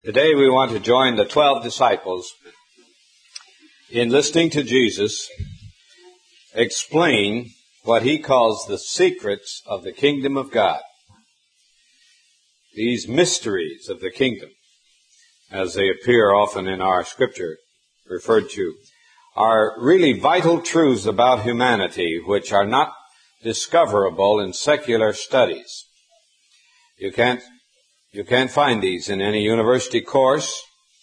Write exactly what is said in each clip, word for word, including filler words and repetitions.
Today we want to join the twelve disciples in listening to Jesus explain what he calls the secrets of the kingdom of God. These mysteries of the kingdom, as they appear often in our scripture referred to, are really vital truths about humanity which are not discoverable in secular studies. You can't You can't find these in any university course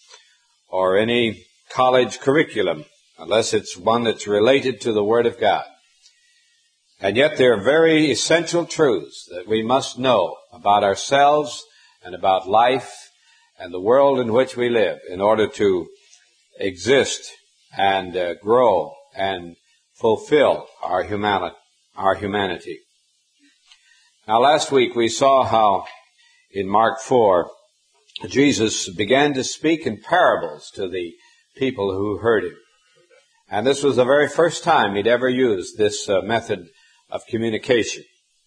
or any college curriculum unless it's one that's related to the Word of God. And yet they're very essential truths that we must know about ourselves and about life and the world in which we live in order to exist and uh, grow and fulfill our humani- our humanity. Now, last week we saw how in Mark four, Jesus began to speak in parables to the people who heard him. And this was the very first time he'd ever used this uh, method of communication.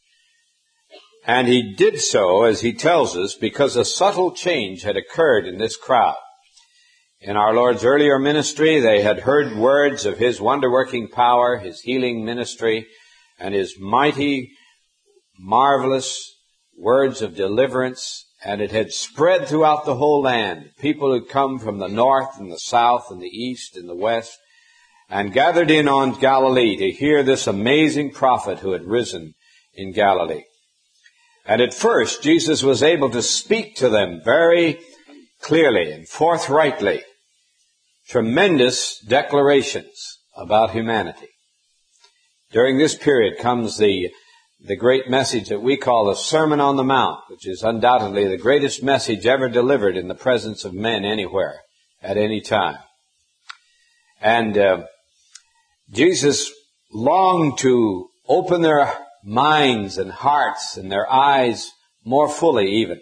And he did so, as he tells us, because a subtle change had occurred in this crowd. In our Lord's earlier ministry, they had heard words of his wonder-working power, his healing ministry, and his mighty, marvelous words of deliverance, and it had spread throughout the whole land. People had come from the north and the south and the east and the west and gathered in on Galilee to hear this amazing prophet who had risen in Galilee. And at first, Jesus was able to speak to them very clearly and forthrightly. Tremendous declarations about humanity. During this period comes the The great message that we call the Sermon on the Mount, which is undoubtedly the greatest message ever delivered in the presence of men anywhere, at any time. And uh, Jesus longed to open their minds and hearts and their eyes more fully even.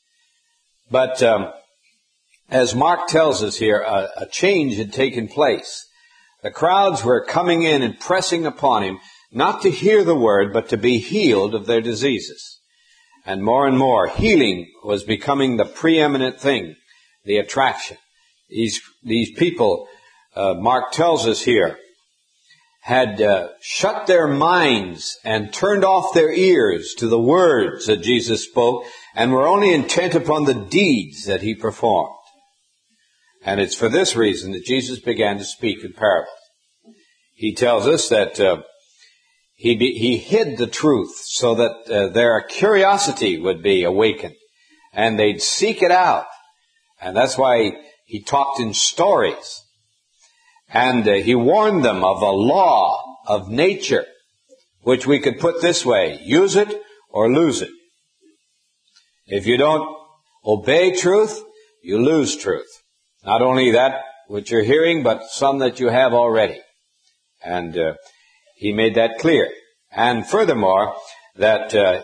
But um, as Mark tells us here, a, a change had taken place. The crowds were coming in and pressing upon him, not to hear the word, but to be healed of their diseases. And more and more, healing was becoming the preeminent thing, the attraction. These, these people, uh, Mark tells us here, had uh, shut their minds and turned off their ears to the words that Jesus spoke and were only intent upon the deeds that he performed. And it's for this reason that Jesus began to speak in parables. He tells us that uh, He, be, he hid the truth so that uh, their curiosity would be awakened and they'd seek it out. And that's why he, he talked in stories. And uh, he warned them of a law of nature, which we could put this way: use it or lose it. If you don't obey truth, you lose truth. Not only that which you're hearing, but some that you have already. And uh, He made that clear. And furthermore, that uh,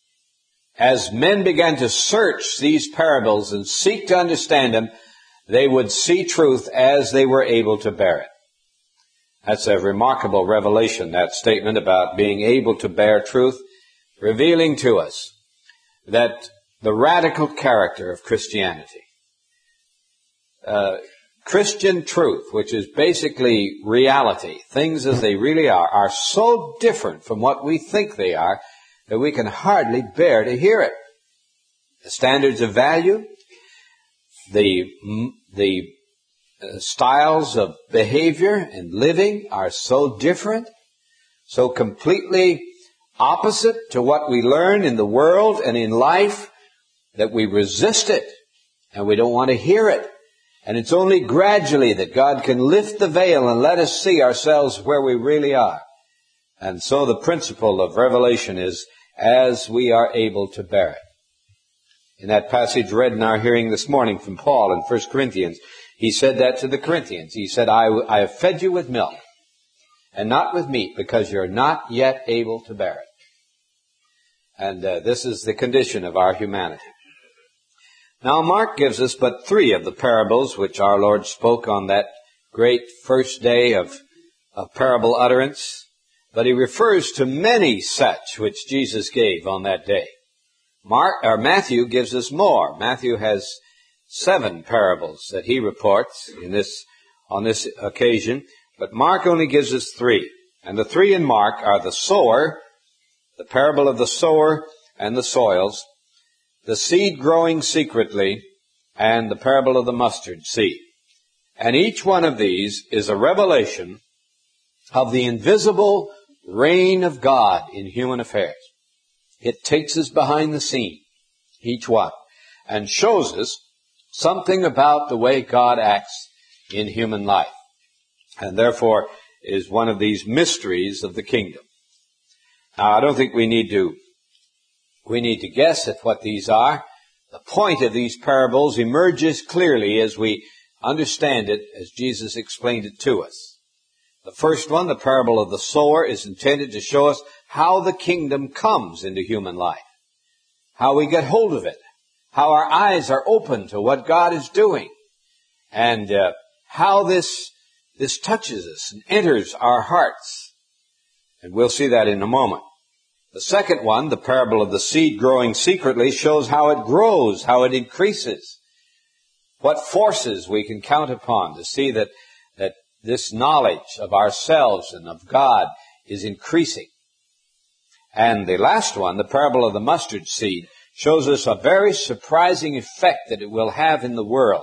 as men began to search these parables and seek to understand them, they would see truth as they were able to bear it. That's a remarkable revelation, that statement about being able to bear truth, revealing to us that the radical character of Christianity, uh, Christian truth, which is basically reality, things as they really are, are so different from what we think they are that we can hardly bear to hear it. The standards of value, the, the uh, styles of behavior and living are so different, so completely opposite to what we learn in the world and in life that we resist it and we don't want to hear it. And it's only gradually that God can lift the veil and let us see ourselves where we really are. And so the principle of revelation is as we are able to bear it. In that passage read in our hearing this morning from Paul in First Corinthians, he said that to the Corinthians. He said, I, I have fed you with milk and not with meat because you're not yet able to bear it. And uh, this is the condition of our humanity. Now, Mark gives us but three of the parables which our Lord spoke on that great first day of, of parable utterance, but he refers to many such which Jesus gave on that day. Mark or Matthew gives us more. Matthew has seven parables that he reports in this, on this occasion, but Mark only gives us three. And the three in Mark are the sower, the parable of the sower and the soils, the seed growing secretly, and the parable of the mustard seed. And each one of these is a revelation of the invisible reign of God in human affairs. It takes us behind the scene, each one, and shows us something about the way God acts in human life, and therefore is one of these mysteries of the kingdom. Now, I don't think we need to, we need to guess at what these are. The point of these parables emerges clearly as we understand it, as Jesus explained it to us. The first one, the parable of the sower, is intended to show us how the kingdom comes into human life, how we get hold of it, how our eyes are open to what God is doing, and uh, how this this touches us and enters our hearts. And we'll see that in a moment. The second one, the parable of the seed growing secretly, shows how it grows, how it increases, what forces we can count upon to see that, that this knowledge of ourselves and of God is increasing. And the last one, the parable of the mustard seed, shows us a very surprising effect that it will have in the world.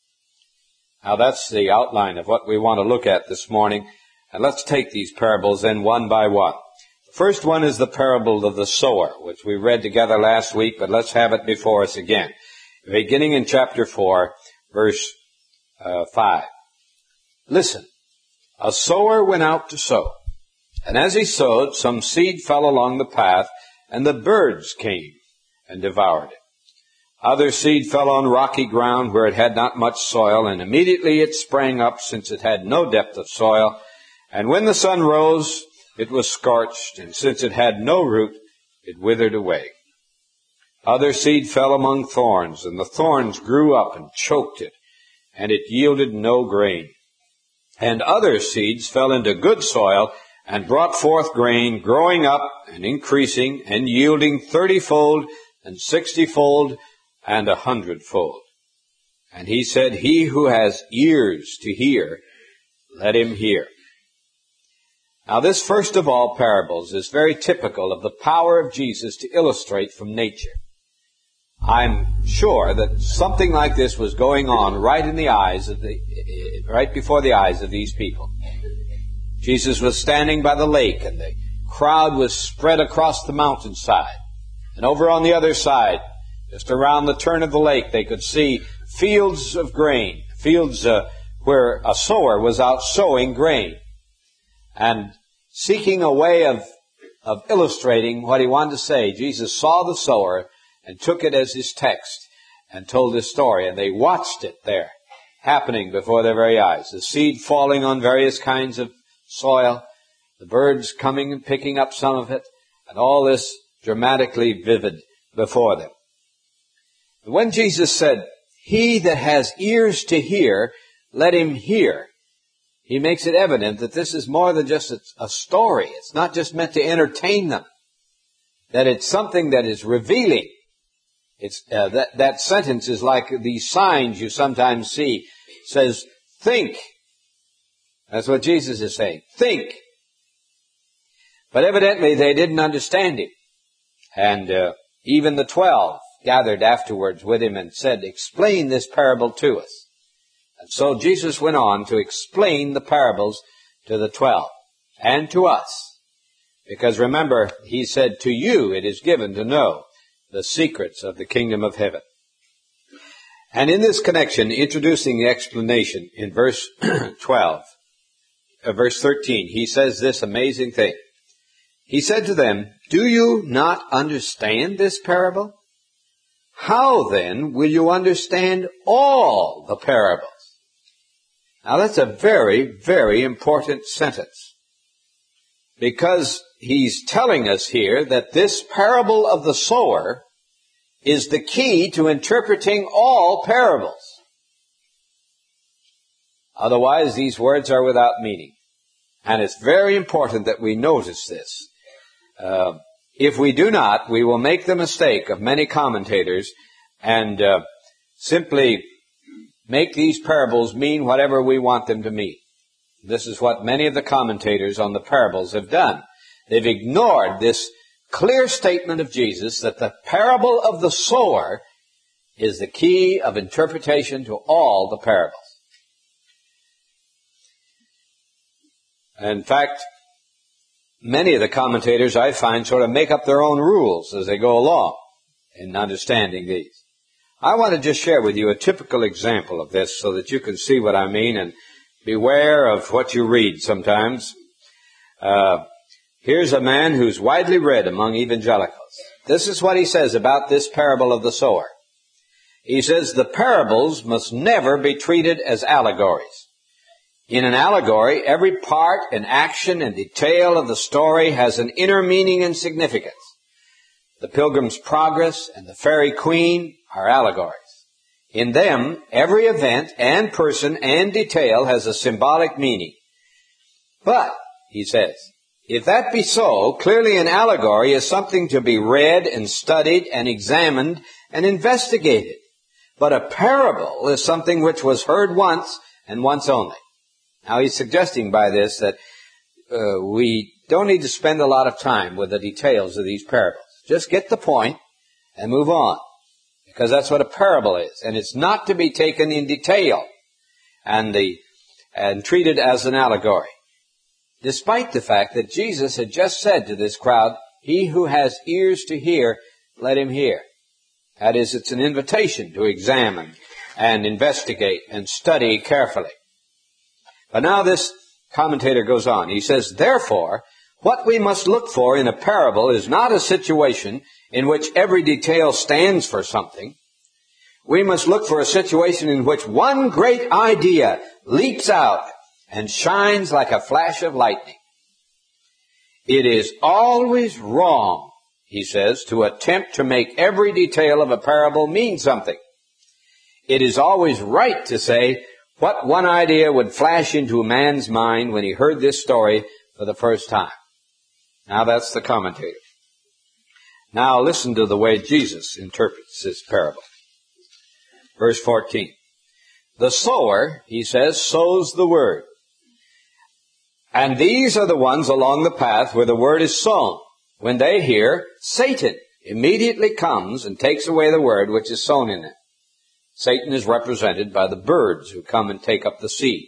Now that's the outline of what we want to look at this morning. And let's take these parables then one by one. The first one is the parable of the sower, which we read together last week, but let's have it before us again. Beginning in chapter four, verse uh, five. Listen, a sower went out to sow, and as he sowed, some seed fell along the path, and the birds came and devoured it. Other seed fell on rocky ground where it had not much soil, and immediately it sprang up, since it had no depth of soil. And when the sun rose, it was scorched, and since it had no root, it withered away. Other seed fell among thorns, and the thorns grew up and choked it, and it yielded no grain. And other seeds fell into good soil, and brought forth grain, growing up and increasing, and yielding thirtyfold, and sixtyfold, and a hundredfold. And he said, he who has ears to hear, let him hear. Now this first of all parables is very typical of the power of Jesus to illustrate from nature. I'm sure that something like this was going on right in the eyes of the, right before the eyes of these people. Jesus was standing by the lake, and the crowd was spread across the mountainside. And over on the other side, just around the turn of the lake, they could see fields of grain, fields uh, where a sower was out sowing grain. And seeking a way of, of illustrating what he wanted to say, Jesus saw the sower and took it as his text and told his story. And they watched it there, happening before their very eyes. The seed falling on various kinds of soil, the birds coming and picking up some of it, and all this dramatically vivid before them. When Jesus said, he that has ears to hear, let him hear, he makes it evident that this is more than just a, a story. It's not just meant to entertain them. That it's something that is revealing. It's uh, that, that sentence is like these signs you sometimes see. It says, think. That's what Jesus is saying. Think. But evidently they didn't understand him. And uh, even the twelve gathered afterwards with him and said, explain this parable to us. And so Jesus went on to explain the parables to the twelve and to us. Because remember, he said, to you it is given to know the secrets of the kingdom of heaven. And in this connection, introducing the explanation in verse twelve, uh, verse thirteen, he says this amazing thing. He said to them, do you not understand this parable? How then will you understand all the parables? Now that's a very, very important sentence. Because he's telling us here that this parable of the sower is the key to interpreting all parables. Otherwise, these words are without meaning. And it's very important that we notice this. Uh, if we do not, we will make the mistake of many commentators and uh, simply make these parables mean whatever we want them to mean. This is what many of the commentators on the parables have done. They've ignored this clear statement of Jesus that the parable of the sower is the key of interpretation to all the parables. In fact, many of the commentators, I find, sort of make up their own rules as they go along in understanding these. I want to just share with you a typical example of this so that you can see what I mean and beware of what you read sometimes. Uh, here's a man who's widely read among evangelicals. This is what he says about this parable of the sower. He says, the parables must never be treated as allegories. In an allegory, every part and action and detail of the story has an inner meaning and significance. The Pilgrim's Progress and the Fairy Queen are allegories. In them, every event and person and detail has a symbolic meaning. But, he says, if that be so, clearly an allegory is something to be read and studied and examined and investigated. But a parable is something which was heard once and once only. Now, he's suggesting by this that uh, we don't need to spend a lot of time with the details of these parables. Just get the point and move on. Because that's what a parable is. And it's not to be taken in detail and, the, and treated as an allegory. Despite the fact that Jesus had just said to this crowd, he who has ears to hear, let him hear. That is, it's an invitation to examine and investigate and study carefully. But now this commentator goes on. He says, therefore, what we must look for in a parable is not a situation in which every detail stands for something. We must look for a situation in which one great idea leaps out and shines like a flash of lightning. It is always wrong, he says, to attempt to make every detail of a parable mean something. It is always right to say what one idea would flash into a man's mind when he heard this story for the first time. Now that's the commentator. Now listen to the way Jesus interprets this parable. Verse fourteen. The sower, he says, sows the word. And these are the ones along the path where the word is sown. When they hear, Satan immediately comes and takes away the word which is sown in them. Satan is represented by the birds who come and take up the seed.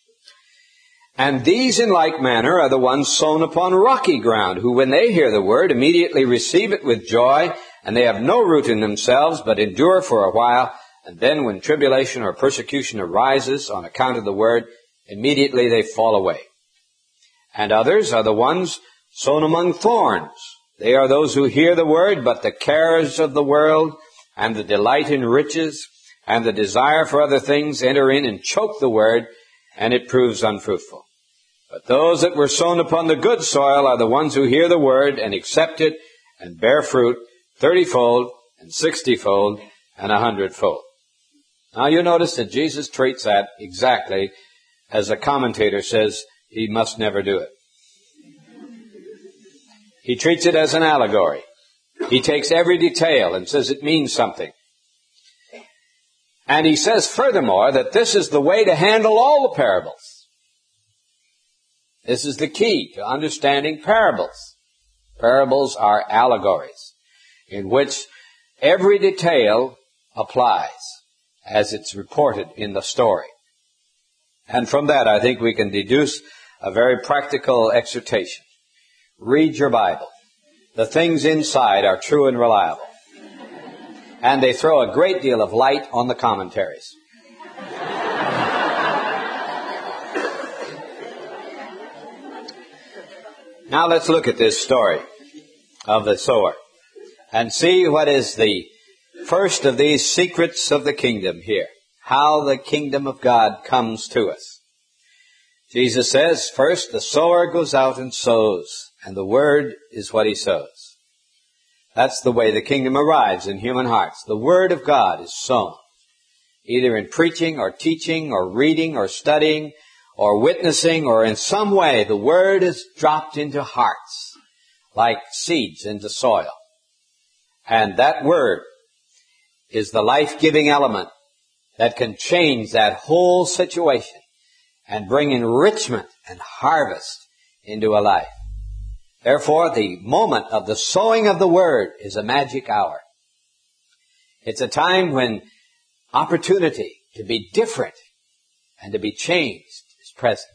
And these in like manner are the ones sown upon rocky ground, who when they hear the word immediately receive it with joy, and they have no root in themselves, but endure for a while, and then when tribulation or persecution arises on account of the word, immediately they fall away. And others are the ones sown among thorns. They are those who hear the word, but the cares of the world, and the delight in riches, and the desire for other things enter in and choke the word, and it proves unfruitful. But those that were sown upon the good soil are the ones who hear the word and accept it and bear fruit thirtyfold and sixtyfold and a hundredfold. Now you notice that Jesus treats that exactly as a commentator says he must never do it. He treats it as an allegory. He takes every detail and says it means something. And he says furthermore that this is the way to handle all the parables. This is the key to understanding parables. Parables are allegories in which every detail applies as it's reported in the story. And from that, I think we can deduce a very practical exhortation. Read your Bible. The things inside are true and reliable. And they throw a great deal of light on the commentaries. Now let's look at this story of the sower and see what is the first of these secrets of the kingdom here. How the kingdom of God comes to us. Jesus says, first, the sower goes out and sows, and the word is what he sows. That's the way the kingdom arrives in human hearts. The word of God is sown, either in preaching or teaching or reading or studying or witnessing, or in some way the word is dropped into hearts like seeds into soil. And that word is the life-giving element that can change that whole situation and bring enrichment and harvest into a life. Therefore, the moment of the sowing of the Word is a magic hour. It's a time when opportunity to be different and to be changed is present.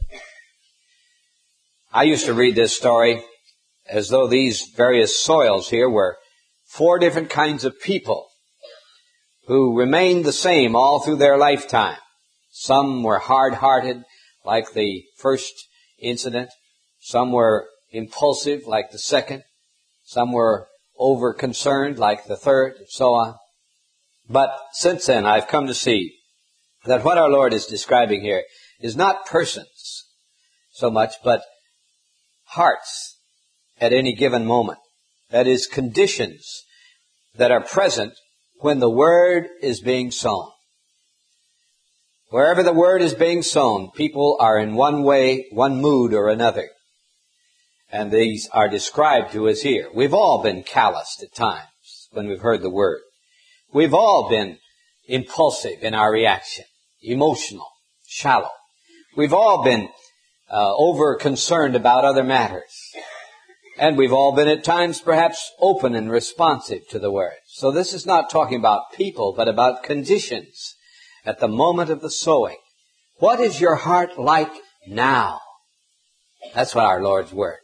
I used to read this story as though these various soils here were four different kinds of people who remained the same all through their lifetime. Some were hard-hearted, like the first incident. Some were impulsive, like the second. Some were over-concerned, like the third, and so on. But since then, I've come to see that what our Lord is describing here is not persons so much, but hearts at any given moment. That is, conditions that are present when the Word is being sown. Wherever the Word is being sown, people are in one way, one mood or another. And these are described to us here. We've all been calloused at times when we've heard the Word. We've all been impulsive in our reaction, emotional, shallow. We've all been uh, over-concerned about other matters. And we've all been at times perhaps open and responsive to the Word. So this is not talking about people, but about conditions at the moment of the sowing. What is your heart like now? That's what our Lord's Word.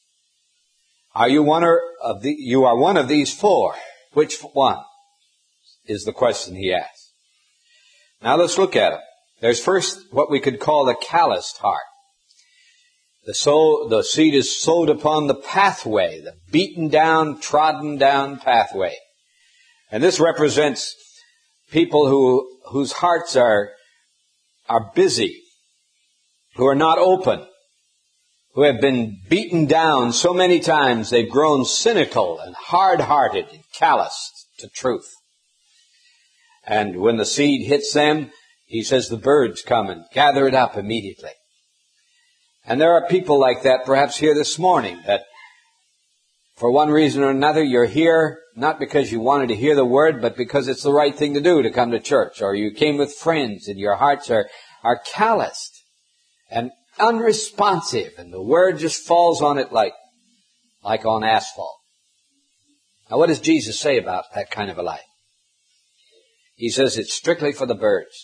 Are you one of the, you are one of these four. Which one is the question he asks. Now let's look at them. There's first what we could call the calloused heart. The sow, the seed is sowed upon the pathway, the beaten down, trodden down pathway. And this represents people who, whose hearts are, are busy, who are not open, who have been beaten down so many times they've grown cynical and hard-hearted and calloused to truth. And when the seed hits them, he says the birds come and gather it up immediately. And there are people like that perhaps here this morning that for one reason or another you're here not because you wanted to hear the Word, but because it's the right thing to do to come to church, or you came with friends and your hearts are, are calloused and unresponsive, and the Word just falls on it like, like on asphalt. Now what does Jesus say about that kind of a life? He says it's strictly for the birds.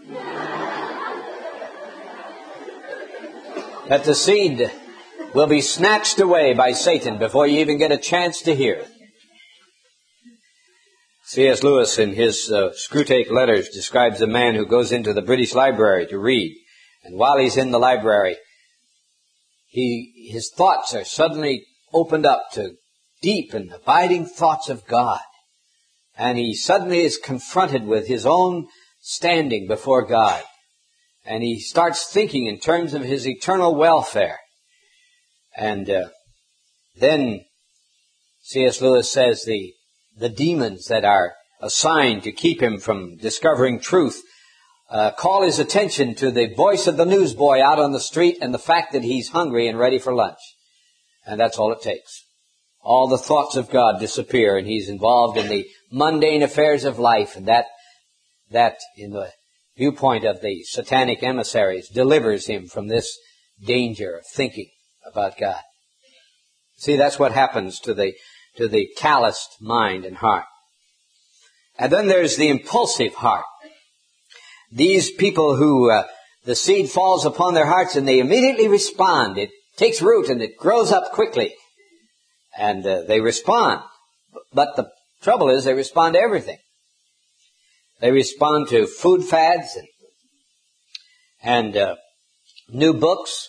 That the seed will be snatched away by Satan before you even get a chance to hear it. C S Lewis in his uh, Screwtape Letters describes a man who goes into the British Library to read. And while he's in the library, he his thoughts are suddenly opened up to deep and abiding thoughts of God. And he suddenly is confronted with his own standing before God. And he starts thinking in terms of his eternal welfare. And uh, then C S Lewis says the the demons that are assigned to keep him from discovering truth uh, call his attention to the voice of the newsboy out on the street and the fact that he's hungry and ready for lunch. And that's all it takes. All the thoughts of God disappear, and he's involved in the mundane affairs of life, and that that in the viewpoint of the satanic emissaries delivers him from this danger of thinking about God. See, that's what happens to the to the calloused mind and heart. And then there's the impulsive heart. These people who uh, the seed falls upon their hearts and they immediately respond. It takes root and it grows up quickly. And uh, they respond. But the trouble is they respond to everything. They respond to food fads and, and uh, new books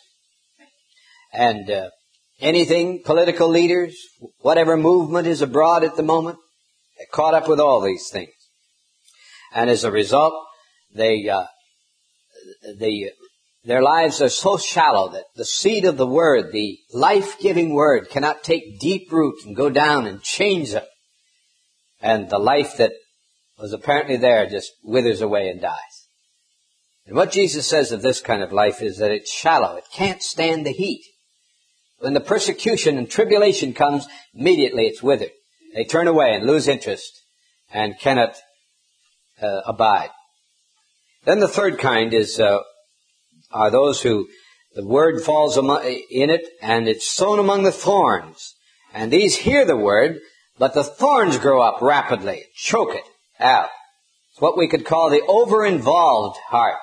and uh, anything, political leaders, whatever movement is abroad at the moment. They're caught up with all these things. And as a result, they, uh, they, their lives are so shallow that the seed of the Word, the life-giving Word, cannot take deep root and go down and change them. And the life that was apparently there just withers away and dies. And what Jesus says of this kind of life is that it's shallow. It can't stand the heat. When the persecution and tribulation comes, immediately it's withered. They turn away and lose interest and cannot uh, abide. Then the third kind is uh, are those who the word falls among, in it, and it's sown among the thorns. And these hear the word, but the thorns grow up rapidly, choke it out. It's what we could call the over-involved heart.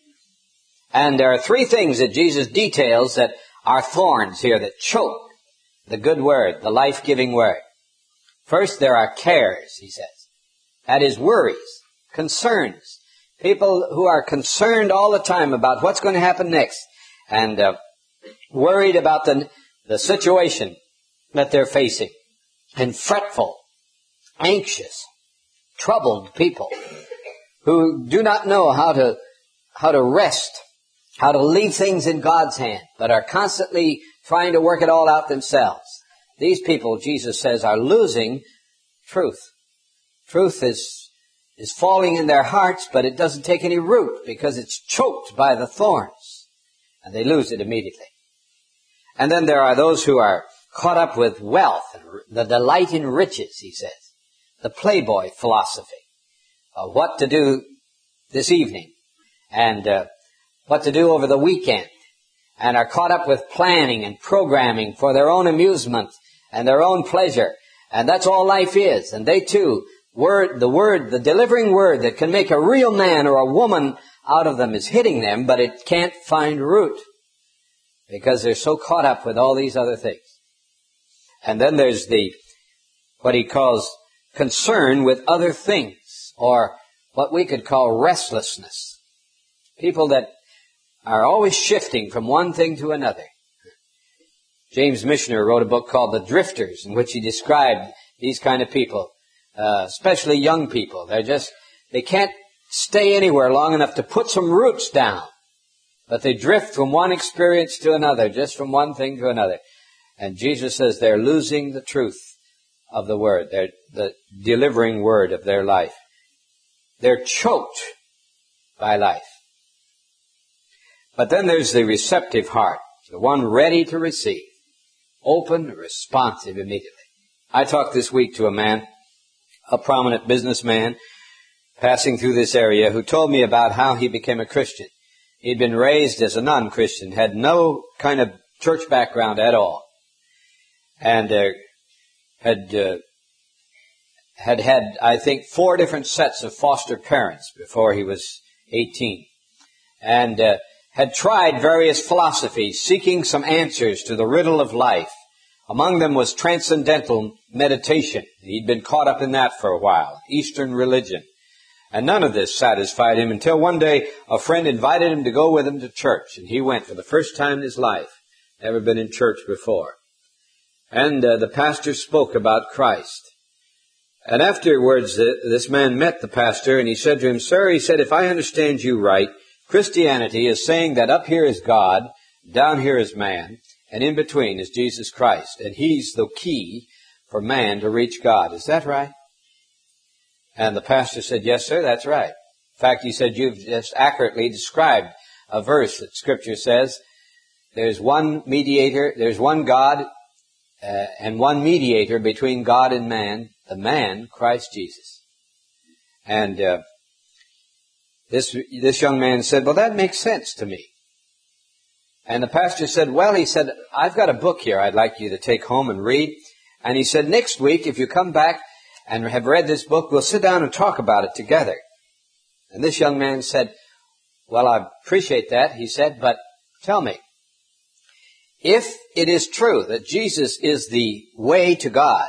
And there are three things that Jesus details that are thorns here that choke the good word, the life-giving word. First, there are cares, he says. That is worries, concerns. People who are concerned all the time about what's going to happen next, and uh, worried about the, the situation that they're facing, and fretful, anxious, troubled people who do not know how to how to rest, how to leave things in God's hand, but are constantly trying to work it all out themselves. These people, Jesus says, are losing truth. Truth is is falling in their hearts, but it doesn't take any root because it's choked by the thorns, and they lose it immediately. And then there are those who are caught up with wealth, the delight in riches, he says, the playboy philosophy of what to do this evening and uh, what to do over the weekend, and are caught up with planning and programming for their own amusement and their own pleasure. And that's all life is. And they too, word, the word, the delivering word that can make a real man or a woman out of them is hitting them, but it can't find root because they're so caught up with all these other things. And then there's the, what he calls concern with other things, or what we could call restlessness. People that are always shifting from one thing to another. James Michener wrote a book called The Drifters, in which he described these kind of people, uh, especially young people. They're just, they can't stay anywhere long enough to put some roots down, but they drift from one experience to another, just from one thing to another. And Jesus says they're losing the truth of the word, they're the delivering word of their life. They're choked by life. But then there's the receptive heart, the one ready to receive, open, responsive immediately. I talked this week to a man, a prominent businessman, passing through this area, who told me about how he became a Christian. He'd been raised as a non-Christian, had no kind of church background at all, and uh, had uh, had had, I think, four different sets of foster parents before he was eighteen, and uh, had tried various philosophies, seeking some answers to the riddle of life. Among them was transcendental meditation. He'd been caught up in that for a while, Eastern religion. And none of this satisfied him until one day a friend invited him to go with him to church. And he went for the first time in his life. Never been in church before. And uh, the pastor spoke about Christ. And afterwards, uh, this man met the pastor, and he said to him, "Sir," he said, "if I understand you right, Christianity is saying that up here is God, down here is man, and in between is Jesus Christ. And He's the key for man to reach God. Is that right?" And the pastor said, "Yes, sir, that's right." In fact, he said, "You've just accurately described a verse that Scripture says, there's one mediator, there's one God, uh, and one mediator between God and man, the man, Christ Jesus." And uh, this this young man said, "Well, that makes sense to me." And the pastor said, "Well," he said, "I've got a book here I'd like you to take home and read." And he said, "Next week, if you come back and have read this book, we'll sit down and talk about it together." And this young man said, "Well, I appreciate that," he said, "but tell me, if it is true that Jesus is the way to God,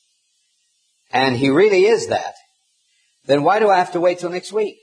and He really is that, then why do I have to wait till next week?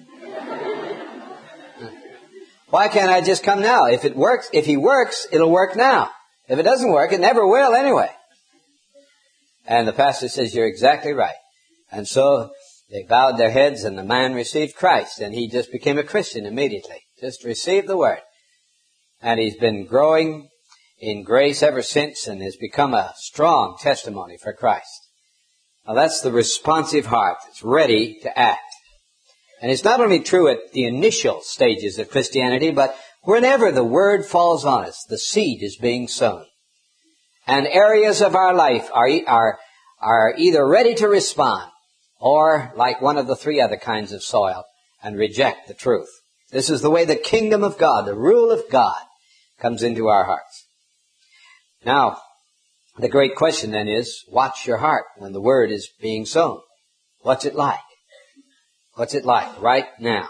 Why can't I just come now? If it works, if He works, it'll work now. If it doesn't work, it never will anyway." And the pastor says, "You're exactly right." And so they bowed their heads, and the man received Christ, and he just became a Christian immediately. Just received the word. And he's been growing in grace ever since, and has become a strong testimony for Christ. Now that's the responsive heart that's ready to act. And it's not only true at the initial stages of Christianity, but whenever the word falls on us, the seed is being sown. And areas of our life are, are, are either ready to respond, or like one of the three other kinds of soil, and reject the truth. This is the way the kingdom of God, the rule of God, comes into our hearts. Now, the great question then is, watch your heart when the word is being sown. What's it like? What's it like right now?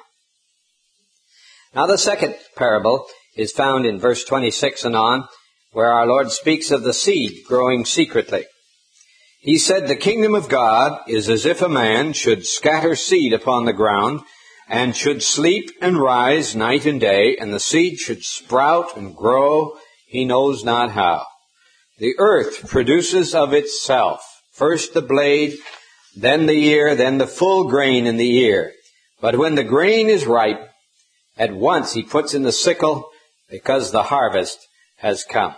Now the second parable is found in verse twenty-six and on, where our Lord speaks of the seed growing secretly. He said, the kingdom of God is as if a man should scatter seed upon the ground, and should sleep and rise night and day, and the seed should sprout and grow, he knows not how. The earth produces of itself first the blade, then the ear, then the full grain in the ear. But when the grain is ripe, at once he puts in the sickle, because the harvest has come.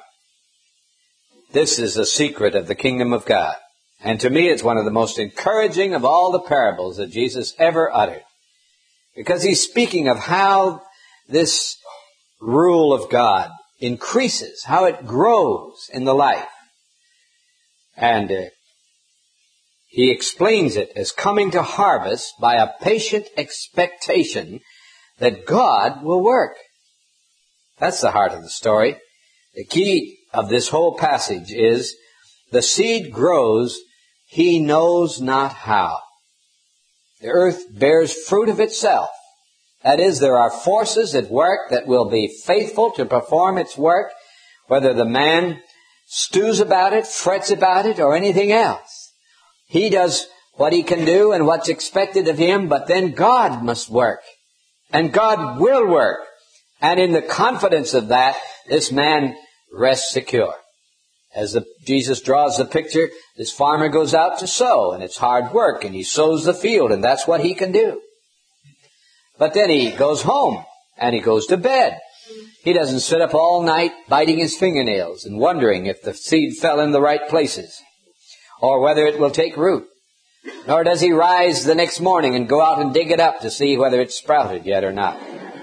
This is the secret of the kingdom of God. And to me, it's one of the most encouraging of all the parables that Jesus ever uttered. Because he's speaking of how this rule of God increases, how it grows in the life. And uh, he explains it as coming to harvest by a patient expectation that God will work. That's the heart of the story. The key of this whole passage is the seed grows, he knows not how. The earth bears fruit of itself. That is, there are forces at work that will be faithful to perform its work, whether the man stews about it, frets about it, or anything else. He does what he can do and what's expected of him, but then God must work. And God will work. And in the confidence of that, this man rests secure. As the, Jesus draws the picture, this farmer goes out to sow, and it's hard work, and he sows the field, and that's what he can do. But then he goes home, and he goes to bed. He doesn't sit up all night biting his fingernails and wondering if the seed fell in the right places, or whether it will take root. Nor does he rise the next morning and go out and dig it up to see whether it's sprouted yet or not.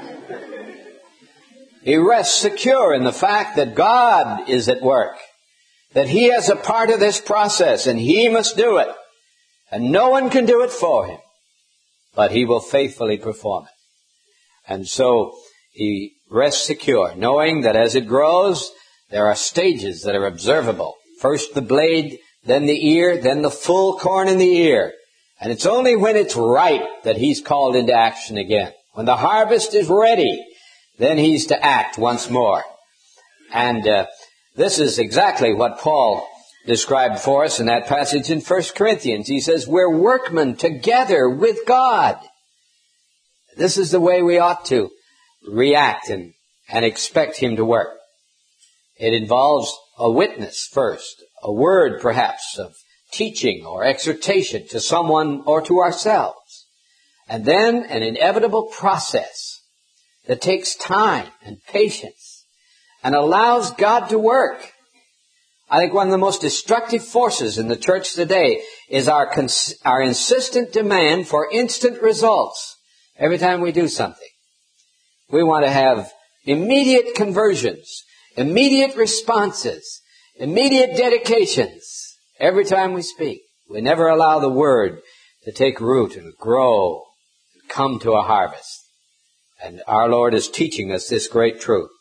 He rests secure in the fact that God is at work, that he has a part of this process and he must do it. And no one can do it for him, but he will faithfully perform it. And so he rests secure, knowing that as it grows, there are stages that are observable. First the blade, then the ear, then the full corn in the ear. And it's only when it's ripe that he's called into action again. When the harvest is ready, then he's to act once more. And uh, this is exactly what Paul described for us in that passage in First Corinthians. He says, we're workmen together with God. This is the way we ought to react and, and expect him to work. It involves a witness first, a word perhaps of teaching or exhortation to someone or to ourselves. And then an inevitable process that takes time and patience and allows God to work. I think one of the most destructive forces in the church today is our cons- our insistent demand for instant results every time we do something. We want to have immediate conversions, immediate responses, immediate dedications every time we speak. We never allow the word to take root and grow and come to a harvest. And our Lord is teaching us this great truth.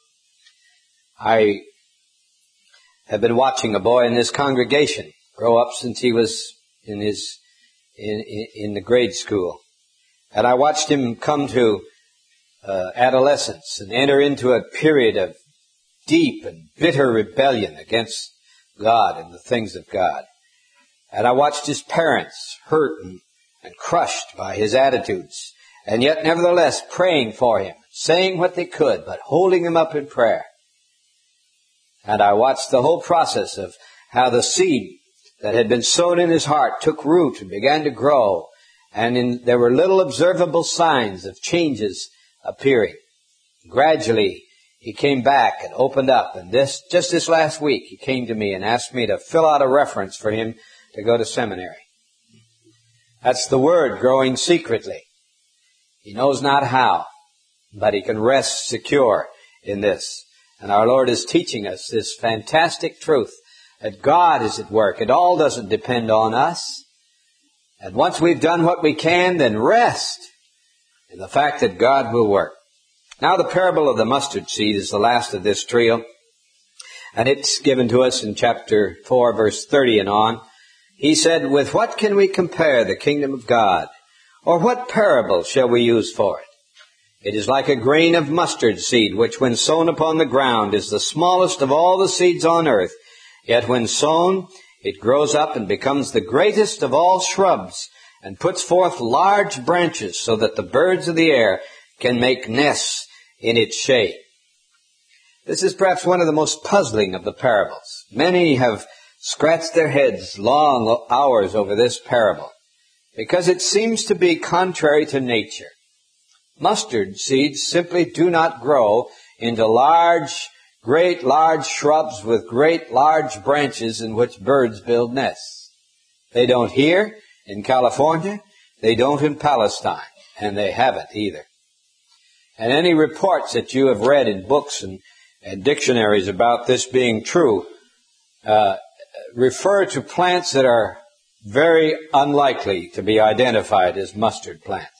I have been watching a boy in this congregation grow up since he was in his in, in, in the grade school. And I watched him come to uh, adolescence and enter into a period of deep and bitter rebellion against God and the things of God. And I watched his parents hurt and, and crushed by his attitudes, and yet nevertheless praying for him, saying what they could, but holding him up in prayer. And I watched the whole process of how the seed that had been sown in his heart took root and began to grow. And in, there were little observable signs of changes appearing. Gradually, he came back and opened up. And this, just this last week, he came to me and asked me to fill out a reference for him to go to seminary. That's the word, growing secretly. He knows not how, but he can rest secure in this. And our Lord is teaching us this fantastic truth that God is at work. It all doesn't depend on us. And once we've done what we can, then rest in the fact that God will work. Now the parable of the mustard seed is the last of this trio, and it's given to us in chapter four, verse thirty and on. He said, "With what can we compare the kingdom of God? Or what parable shall we use for it? It is like a grain of mustard seed, which when sown upon the ground is the smallest of all the seeds on earth. Yet when sown, it grows up and becomes the greatest of all shrubs, and puts forth large branches, so that the birds of the air can make nests in its shade." This is perhaps one of the most puzzling of the parables. Many have scratched their heads long hours over this parable, because it seems to be contrary to nature. Mustard seeds simply do not grow into large, great large shrubs with great large branches in which birds build nests. They don't here in California, they don't in Palestine, and they haven't either. And any reports that you have read in books and, and dictionaries about this being true uh, refer to plants that are very unlikely to be identified as mustard plants.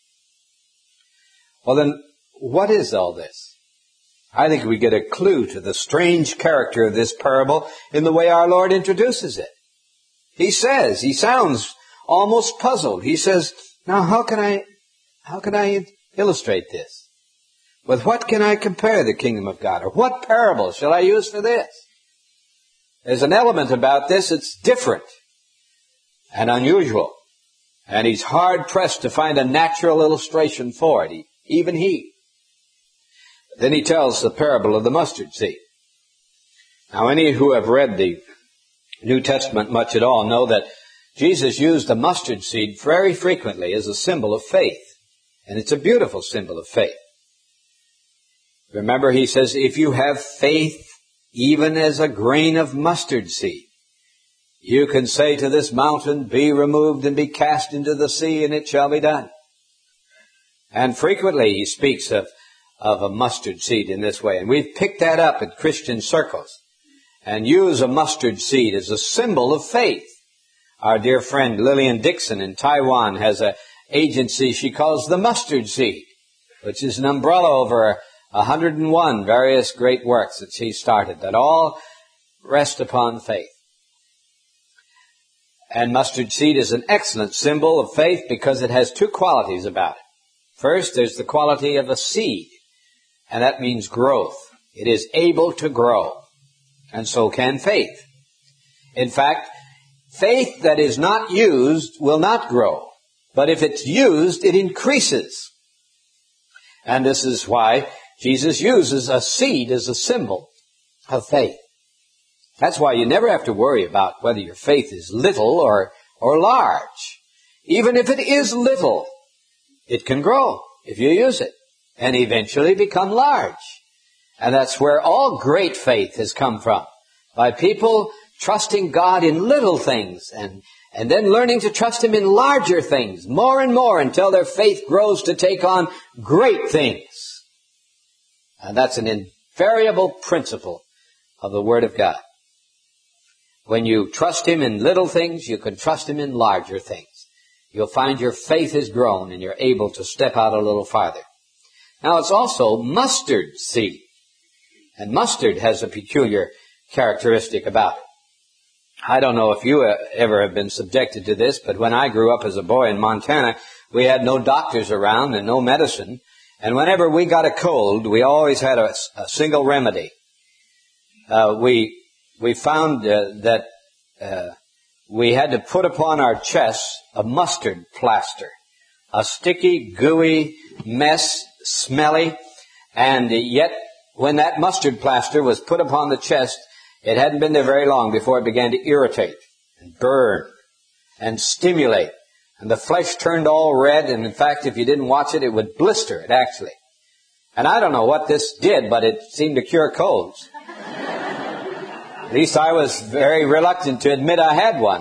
Well then, what is all this? I think we get a clue to the strange character of this parable in the way our Lord introduces it. He says, he sounds almost puzzled. He says, now how can I, how can I illustrate this? With what can I compare the kingdom of God? Or what parable shall I use for this? There's an element about this that's different and unusual. And he's hard pressed to find a natural illustration for it. He, even he. Then he tells the parable of the mustard seed. Now any who have read the New Testament much at all know that Jesus used the mustard seed very frequently as a symbol of faith. And it's a beautiful symbol of faith. Remember, he says, if you have faith even as a grain of mustard seed, you can say to this mountain, be removed and be cast into the sea, and it shall be done. And frequently he speaks of, of a mustard seed in this way. And we've picked that up in Christian circles and use a mustard seed as a symbol of faith. Our dear friend Lillian Dixon in Taiwan has an agency she calls the mustard seed, which is an umbrella over one hundred and one various great works that she started that all rest upon faith. And mustard seed is an excellent symbol of faith because it has two qualities about it. First, there's the quality of a seed, and that means growth. It is able to grow, and so can faith. In fact, faith that is not used will not grow, but if it's used, it increases. And this is why Jesus uses a seed as a symbol of faith. That's why you never have to worry about whether your faith is little or, or large. Even if it is little, it can grow if you use it and eventually become large. And that's where all great faith has come from. By people trusting God in little things and, and then learning to trust Him in larger things, more and more until their faith grows to take on great things. And that's an invariable principle of the Word of God. When you trust Him in little things, you can trust Him in larger things. You'll find your faith has grown and you're able to step out a little farther. Now it's also mustard seed. And mustard has a peculiar characteristic about it. I don't know if you ever have been subjected to this, but when I grew up as a boy in Montana, we had no doctors around and no medicine. And whenever we got a cold, we always had a, a single remedy. Uh, we we found uh, that uh, we had to put upon our chests a mustard plaster, a sticky, gooey mess, smelly, and yet when that mustard plaster was put upon the chest, it hadn't been there very long before it began to irritate and burn and stimulate. And the flesh turned all red, and in fact, if you didn't watch it, it would blister it, actually. And I don't know what this did, but it seemed to cure colds. At least I was very reluctant to admit I had one.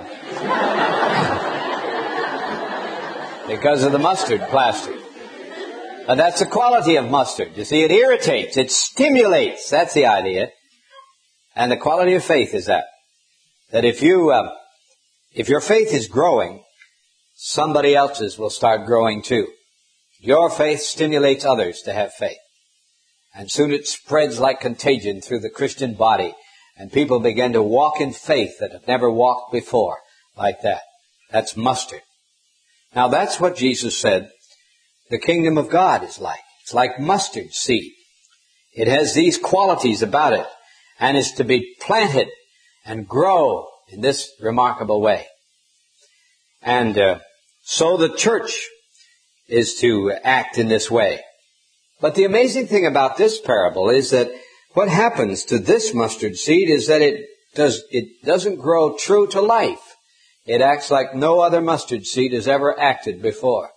Because of the mustard plaster. And that's the quality of mustard. You see, it irritates, it stimulates. That's the idea. And the quality of faith is that. That if you, uh, if your faith is growing, somebody else's will start growing too. Your faith stimulates others to have faith. And soon it spreads like contagion through the Christian body. And people begin to walk in faith that have never walked before like that. That's mustard. Now that's what Jesus said the kingdom of God is like. It's like mustard seed. It has these qualities about it and is to be planted and grow in this remarkable way. And uh, so the church is to act in this way. But the amazing thing about this parable is that what happens to this mustard seed is that it does it doesn't grow true to life. It acts like no other mustard seed has ever acted before.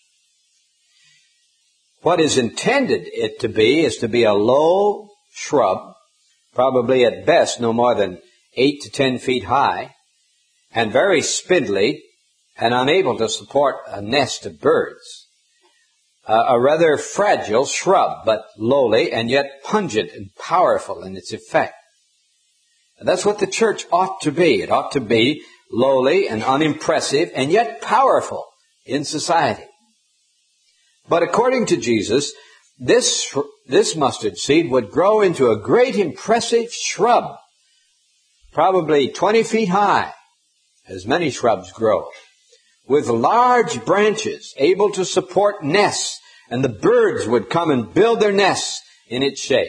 What is intended it to be is to be a low shrub, probably at best no more than eight to ten feet high, and very spindly and unable to support a nest of birds. Uh, a rather fragile shrub, but lowly and yet pungent and powerful in its effect. And that's what the church ought to be. It ought to be lowly and unimpressive and yet powerful in society. But according to Jesus, this, this mustard seed would grow into a great impressive shrub, probably twenty feet high, as many shrubs grow, with large branches able to support nests, and the birds would come and build their nests in its shade.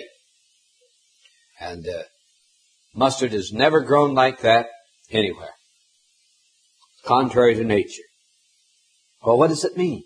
And uh, mustard has never grown like that anywhere, contrary to nature. Well, what does it mean?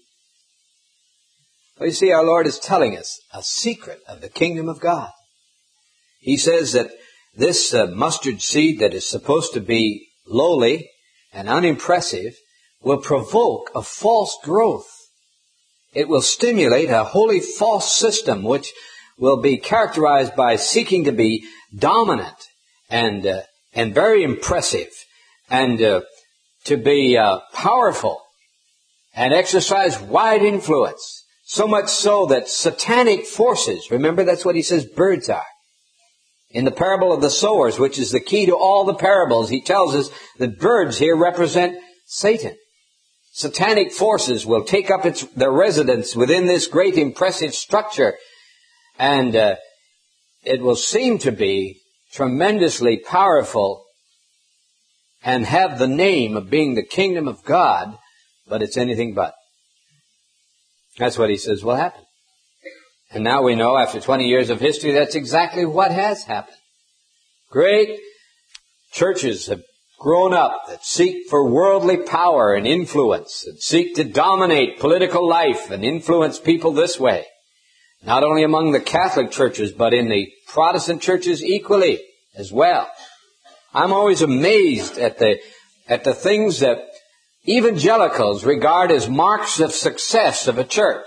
Well, you see, our Lord is telling us a secret of the kingdom of God. He says that this uh, mustard seed that is supposed to be lowly and unimpressive will provoke a false growth. It will stimulate a wholly false system which will be characterized by seeking to be dominant and uh, and very impressive and uh, to be uh, powerful and exercise wide influence. So much so that satanic forces, remember that's what he says birds are. In the parable of the sowers, which is the key to all the parables, he tells us that birds here represent Satan. Satanic forces will take up its, their residence within this great impressive structure, and uh, it will seem to be tremendously powerful and have the name of being the kingdom of God, but it's anything but. That's what he says will happen. And now we know, after twenty years of history, that's exactly what has happened. Great churches have grown up that seek for worldly power and influence, and seek to dominate political life and influence people this way. Not only among the Catholic churches, but in the Protestant churches equally as well. I'm always amazed at the, at the things that evangelicals regard as marks of success of a church.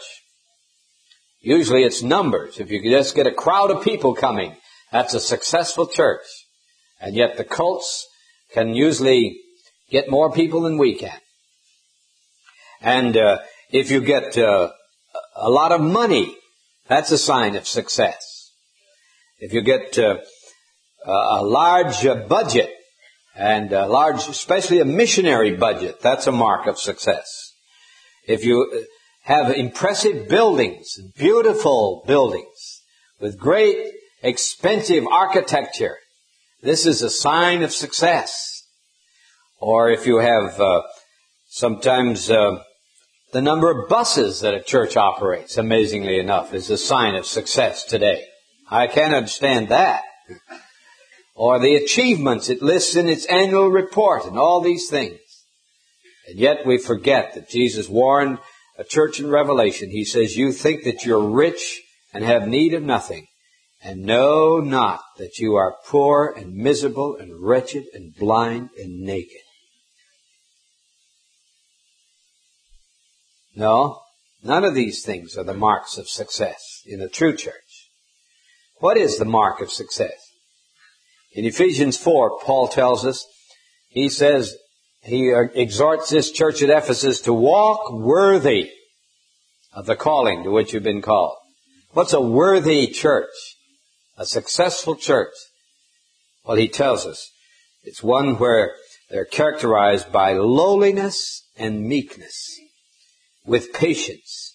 Usually it's numbers. If you could just get a crowd of people coming, that's a successful church. And yet the cults can usually get more people than we can. And uh, if you get uh, a lot of money, that's a sign of success. If you get uh, a large uh, budget, and a large, especially a missionary budget, that's a mark of success. If you have impressive buildings, beautiful buildings, with great expensive architecture, this is a sign of success. Or if you have uh, sometimes uh, the number of buses that a church operates, amazingly enough, is a sign of success today. I can't understand that. Or the achievements it lists in its annual report and all these things. And yet we forget that Jesus warned a church in Revelation. He says, you think that you're rich and have need of nothing, and know not that you are poor and miserable and wretched and blind and naked. No, none of these things are the marks of success in a true church. What is the mark of success? In Ephesians four, Paul tells us, he says, he exhorts this church at Ephesus to walk worthy of the calling to which you've been called. What's a worthy church? A successful church? Well, he tells us it's one where they're characterized by lowliness and meekness, with patience,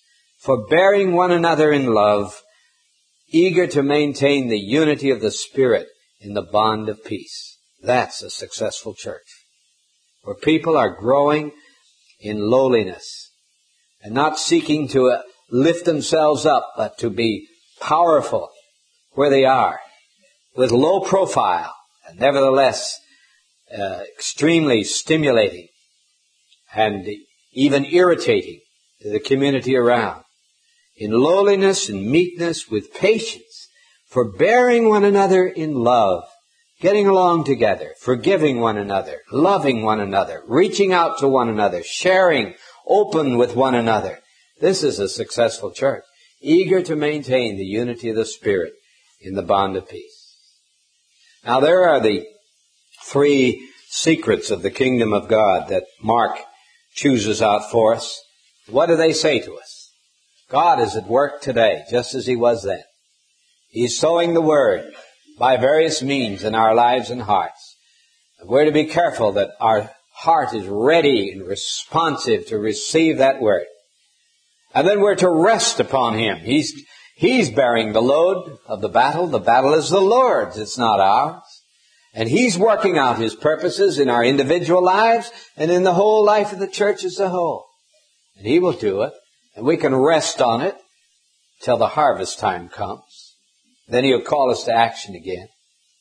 forbearing one another in love, eager to maintain the unity of the Spirit in the bond of peace. That's a successful church, where people are growing in lowliness and not seeking to uh, lift themselves up, but to be powerful where they are, with low profile, and nevertheless uh, extremely stimulating and even irritating to the community around. In lowliness and meekness, with patience, forbearing one another in love, getting along together, forgiving one another, loving one another, reaching out to one another, sharing, open with one another. This is a successful church, eager to maintain the unity of the Spirit in the bond of peace. Now there are the three secrets of the kingdom of God that Mark chooses out for us. What do they say to us? God is at work today, just as He was then. He's sowing the Word by various means in our lives and hearts. And we're to be careful that our heart is ready and responsive to receive that Word. And then we're to rest upon Him. He's, He's bearing the load of the battle. The battle is the Lord's. It's not ours. And He's working out His purposes in our individual lives and in the whole life of the church as a whole. And He will do it. And we can rest on it till the harvest time comes. Then He'll call us to action again.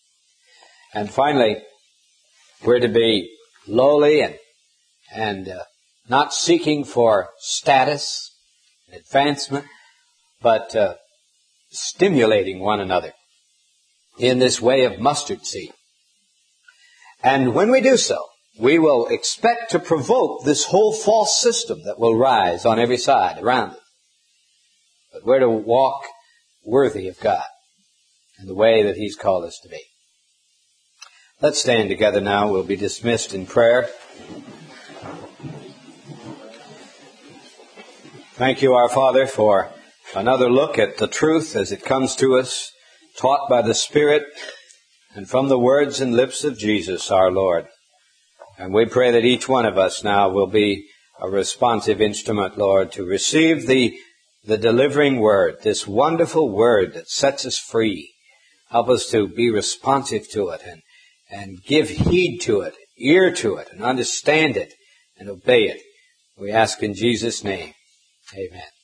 And finally, we're to be lowly and, and uh, not seeking for status and advancement, but uh, stimulating one another in this way of mustard seed. And when we do so, we will expect to provoke this whole false system that will rise on every side around us. But we're to walk worthy of God in the way that He's called us to be. Let's stand together now. We'll be dismissed in prayer. Thank you, our Father, for another look at the truth as it comes to us, taught by the Spirit and from the words and lips of Jesus, our Lord. And we pray that each one of us now will be a responsive instrument, Lord, to receive the, the delivering Word, this wonderful Word that sets us free. Help us to be responsive to it and, and give heed to it, ear to it, and understand it and obey it. We ask in Jesus' name. Amen.